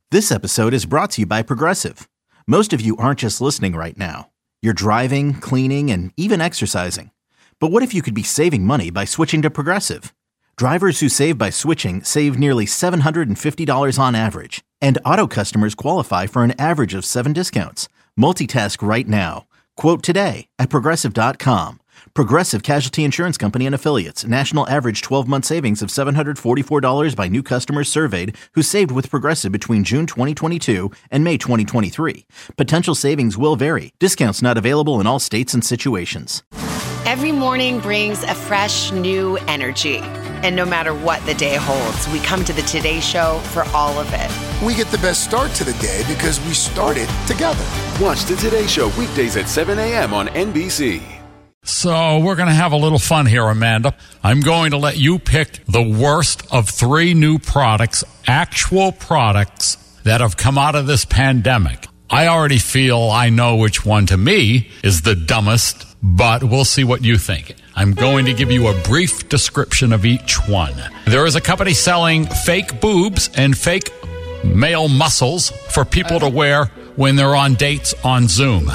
This episode is brought to you by Progressive. Most of you aren't just listening right now. You're driving, cleaning, and even exercising. But what if you could be saving money by switching to Progressive? Drivers who save by switching save nearly $750 on average. And auto customers qualify for an average of 7 discounts. Multitask right now. Quote today at Progressive.com. Progressive Casualty Insurance Company and Affiliates. National average 12-month savings of $744 by new customers surveyed who saved with Progressive between June 2022 and May 2023. Potential savings will vary. Discounts not available in all states and situations. Every morning brings a fresh, new energy. And no matter what the day holds, we come to the Today Show for all of it. We get the best start to the day because we started together. Watch the Today Show weekdays at 7 a.m. on NBC. So we're going to have a little fun here, Amanda. I'm going to let you pick the worst of 3 new products, actual products that have come out of this pandemic. I already feel I know which one to me is the dumbest, but we'll see what you think. I'm going to give you a brief description of each one. There is a company selling fake boobs and fake male muscles for people to wear when they're on dates on Zoom.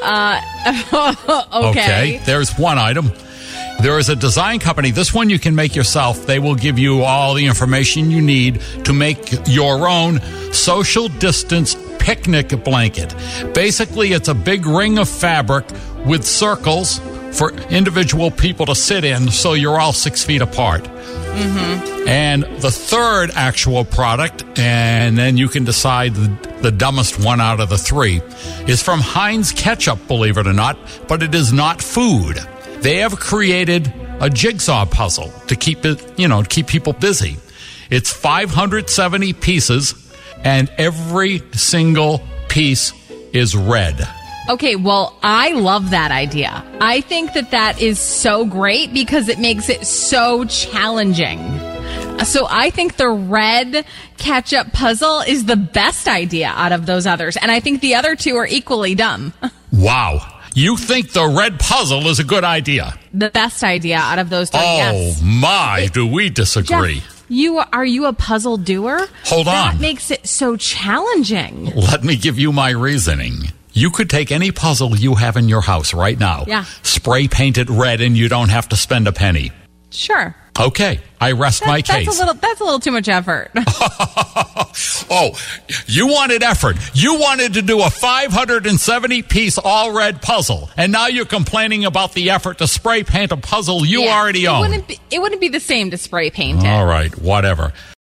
Okay. There's one item. There is a design company. This one you can make yourself. They will give you all the information you need to make your own social distance picnic blanket. Basically, it's a big ring of fabric with circles for individual people to sit in so you're all 6 feet apart. Mm-hmm. And the third actual product, and then you can decide the dumbest one out of the 3, is from Heinz Ketchup, believe it or not, but it is not food. They have created a jigsaw puzzle to keep it, keep people busy. It's 570 pieces, and every single piece is red. Okay, well, I love that idea. I think that is so great because it makes it so challenging. So I think the red ketchup puzzle is the best idea out of those others. And I think the other 2 are equally dumb. Wow. You think the red puzzle is a good idea? The best idea out of those 2, yes. Oh, my, do we disagree. Jeff, are you a puzzle doer? Hold on. That makes it so challenging. Let me give you my reasoning. You could take any puzzle you have in your house right now, spray paint it red, and you don't have to spend a penny. Sure. Okay, I rest my case. That's a little too much effort. Oh, you wanted effort. You wanted to do a 570-piece all-red puzzle, and now you're complaining about the effort to spray paint a puzzle you already own. It wouldn't be the same to spray paint it. All right, whatever.